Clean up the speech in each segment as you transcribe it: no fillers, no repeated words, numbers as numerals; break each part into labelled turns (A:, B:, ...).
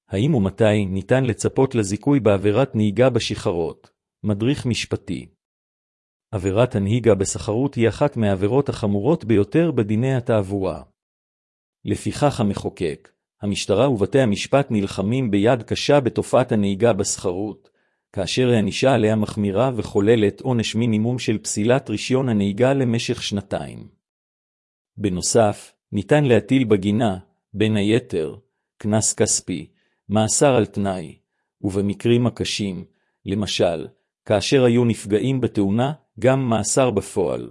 A: האם ומתי ניתן לצפות לזיכוי בעבירת נהיגה בשכרות? מדריך משפטי. עבירת הנהיגה בסחרות היא אחת מהעבירות החמורות ביותר בדיני התעבורה. לפיכך המחוקק, המשטרה ובתי המשפט נלחמים ביד קשה בתופעת הנהיגה בסחרות, כאשר הענישה עליה מחמירה וכוללת עונש מינימום של פסילת רישיון הנהיגה למשך 2 בנוסף, ניתן להטיל בגינה, בין היתר, קנס כספי, מאסר על תנאי, ובמקרים הקשים, למשל, כאשר היו נפגעים בתאונה, גם מאסר בפועל.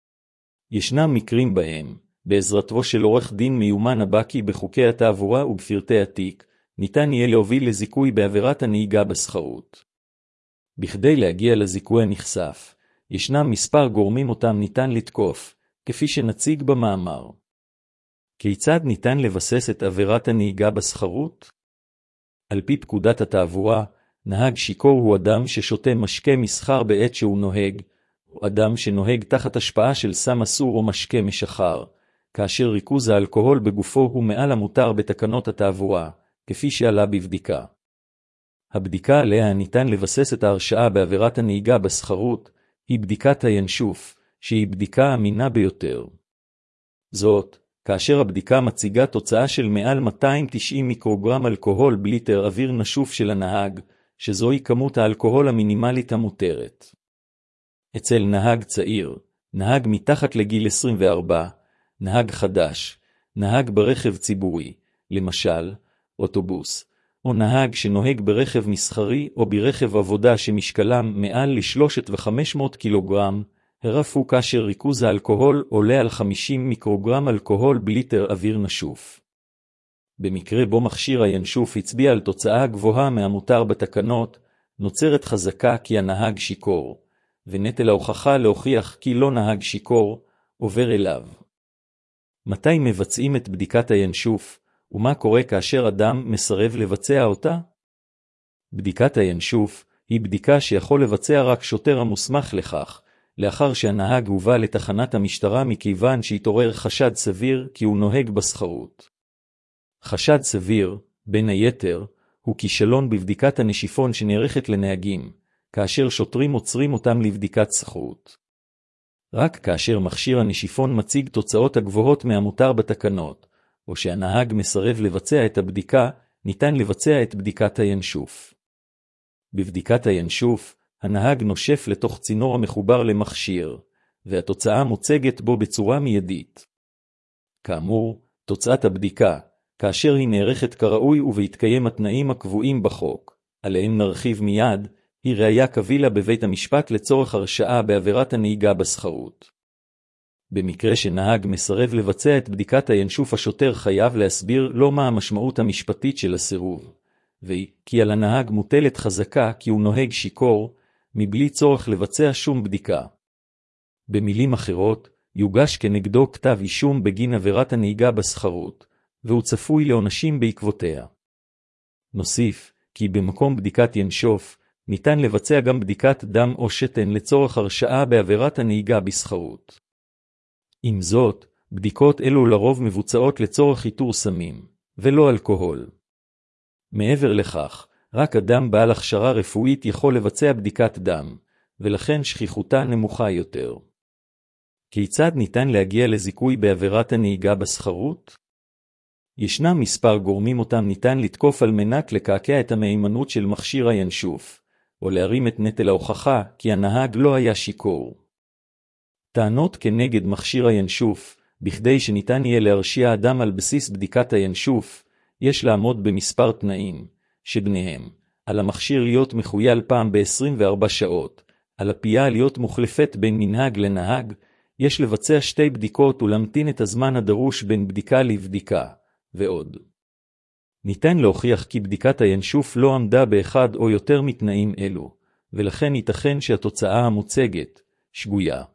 A: ישנם מקרים בהם, בעזרתו של עורך דין מיומן הבקי בחוקי התעבורה ובפרטי התיק, ניתן יהיה להוביל לזיכוי בעבירת הנהיגה בסחרות. בכדי להגיע לזיכוי הנחשף, ישנם מספר גורמים אותם ניתן לתקוף, כפי שנציג במאמר. כיצד ניתן לבסס את עבירת הנהיגה בסחרות? על פי פקודת התעבורה, נהג שיכור הוא אדם ששותה משקה מסחר בעת שהוא נוהג, או אדם שנוהג תחת השפעה של סם אסור או משקה משחר, כאשר ריכוז האלכוהול בגופו הוא מעל המותר בתקנות התעבורה, כפי שעלה בבדיקה. הבדיקה עליה ניתן לבסס את ההרשעה בעבירת הנהיגה בסחרות, היא בדיקת הינשוף, שהיא בדיקה אמינה ביותר. זאת, כאשר הבדיקה מציגה תוצאה של מעל 290 מיקרוגרם אלכוהול בליטר אוויר נשוף של הנהג, שזוהי כמות האלכוהול המינימלית המותרת. אצל נהג צעיר, נהג מתחת לגיל 24, נהג חדש, נהג ברכב ציבורי, למשל, אוטובוס, או נהג שנוהג ברכב מסחרי או ברכב עבודה שמשקלם מעל ל3,500 קילוגרם, הרפו כאשר ריכוז האלכוהול עולה על 50 מיקרוגרם אלכוהול בליטר אוויר נשוף. במקרה בו מכשיר הינשוף הצביע על תוצאה גבוהה מהמותר בתקנות, נוצרת חזקה כי הנהג שיקור, ונטל ההוכחה להוכיח כי לא נהג שיקור, עובר אליו. מתי מבצעים את בדיקת הינשוף, ומה קורה כאשר אדם מסרב לבצע אותה? בדיקת הינשוף היא בדיקה שיכול לבצע רק שוטר המוסמך לכך, לאחר שהנהג הובא לתחנת המשטרה מכיוון שהתעורר חשד סביר כי הוא נוהג בסחרות. חשד סביר, בין היתר, הוא כישלון בבדיקת הנשיפון שנערכת לנהגים, כאשר שוטרים עוצרים אותם לבדיקת סחרות. רק כאשר מכשיר הנשיפון מציג תוצאות הגבוהות מהמותר בתקנות, או שהנהג מסרב לבצע את הבדיקה, ניתן לבצע את בדיקת הינשוף. בבדיקת הינשוף, הנהג נושף לתוך צינור המחובר למכשיר, והתוצאה מוצגת בו בצורה מיידית. כאמור, תוצאת הבדיקה, כאשר היא נערכת כראוי ובהתקיים התנאים הקבועים בחוק, עליהם נרחיב מיד, היא ראיה קבילה בבית המשפט לצורך הרשעה בעבירת הנהיגה בסחרות. במקרה שנהג מסרב לבצע את בדיקת הינשוף, השוטר חייב להסביר לו מה המשמעות המשפטית של הסירוב, והיא כי על הנהג מוטלת חזקה כי הוא נוהג שיקור, מבלי צורך לבצע שום בדיקה. במילים אחרות, יוגש כנגדו כתב אישום בגין עבירת הנהיגה בסחרות, והוא צפוי לעונשים בעקבותיה. נוסיף, כי במקום בדיקת ינשוף, ניתן לבצע גם בדיקת דם או שתן לצורך הרשעה בעבירת הנהיגה בסחרות. עם זאת, בדיקות אלו לרוב מבוצעות לצורך איתור סמים, ולא אלכוהול. מעבר לכך, רק אדם בעל הכשרה רפואית יכול לבצע בדיקת דם, ולכן שכיחותה נמוכה יותר. כיצד ניתן להגיע לזיכוי בעבירת הנהיגה בסחרות? ישנם מספר גורמים אותם ניתן לתקוף על מנת לקעקע את המהימנות של מכשיר הינשוף, או להרים את נטל ההוכחה כי הנהג לא היה שיקור. טענות כנגד מכשיר הינשוף, בכדי שניתן יהיה להרשיע אדם על בסיס בדיקת הינשוף, יש לעמוד במספר תנאים, שבניהם, על המכשיר להיות מחויל פעם ב-24 שעות, על הפייה להיות מוחלפת בין מנהג לנהג, יש לבצע 2 בדיקות ולהמתין את הזמן הדרוש בין בדיקה לבדיקה, ועוד. ניתן להוכיח כי בדיקת הינשוף לא עמדה באחד או יותר מתנאים אלו, ולכן ייתכן שהתוצאה המוצגת, שגויה.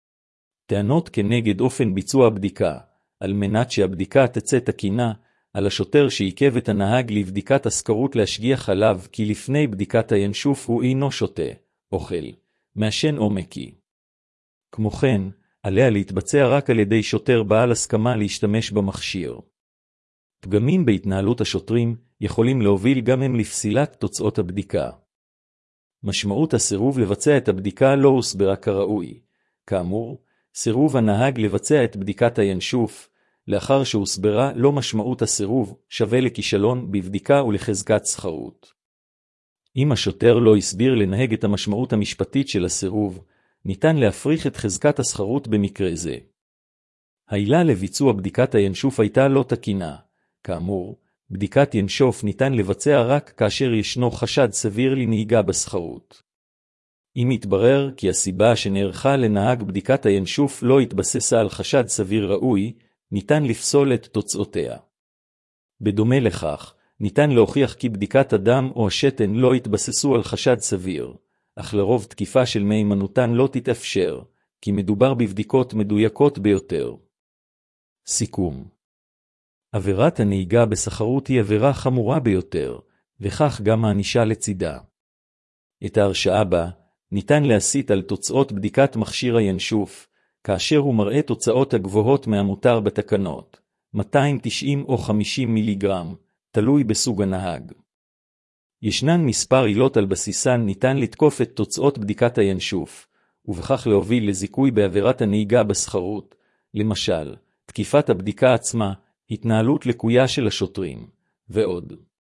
A: טענות כנגד אופן ביצוע הבדיקה, על מנת שהבדיקה תצא תקינה, על השוטר שעיכב את הנהג לבדיקת הסקרות להשגיח עליו כי לפני בדיקת הינשוף הוא אינו שותה, אוכל, מעשן או מקיא. כמו כן, עליה להתבצע רק על ידי שוטר בעל הסכמה להשתמש במכשיר. פגמים בהתנהלות השוטרים יכולים להוביל גם הם לפסילת תוצאות הבדיקה. משמעות הסירוב לבצע את הבדיקה לא הוסברה כראוי. כאמור, סירוב הנהג לבצע את בדיקת הינשוף, לאחר שהוסברה לא משמעות הסירוב, שווה לכישלון בבדיקה ולחזקת סחרות. אם השוטר לא הסביר לנהג את המשמעות המשפטית של הסירוב, ניתן להפריך את חזקת הסחרות במקרה זה. העילה לביצוע בדיקת הינשוף הייתה לא תקינה. כאמור, בדיקת ינשוף ניתן לבצע רק כאשר ישנו חשד סביר לנהיגה בסחרות. אם יתברר כי הסיבה שנערכה לנהג בדיקת הינשוף לא התבססה על חשד סביר ראוי, ניתן לפסול את תוצאותיה. בדומה לכך, ניתן להוכיח כי בדיקת הדם או השתן לא התבססו על חשד סביר, אך לרוב תקיפה של מהימנותן לא תתאפשר, כי מדובר בבדיקות מדויקות ביותר. סיכום. עבירת הנהיגה בסחרות היא עבירה חמורה ביותר, וכך גם הענישה לצידה. את ההרשעה בה ניתן להסיט על תוצאות בדיקת מכשיר הינשוף, כאשר הוא מראה תוצאות הגבוהות מהמותר בתקנות, 290 או 50 מיליגרם, תלוי בסוג הנהג. ישנן מספר עילות על בסיסן ניתן לתקוף את תוצאות בדיקת הינשוף, ובכך להוביל לזיכוי בעבירת הנהיגה בסחרות, למשל, תקיפת הבדיקה עצמה, התנהלות לקויה של השוטרים, ועוד.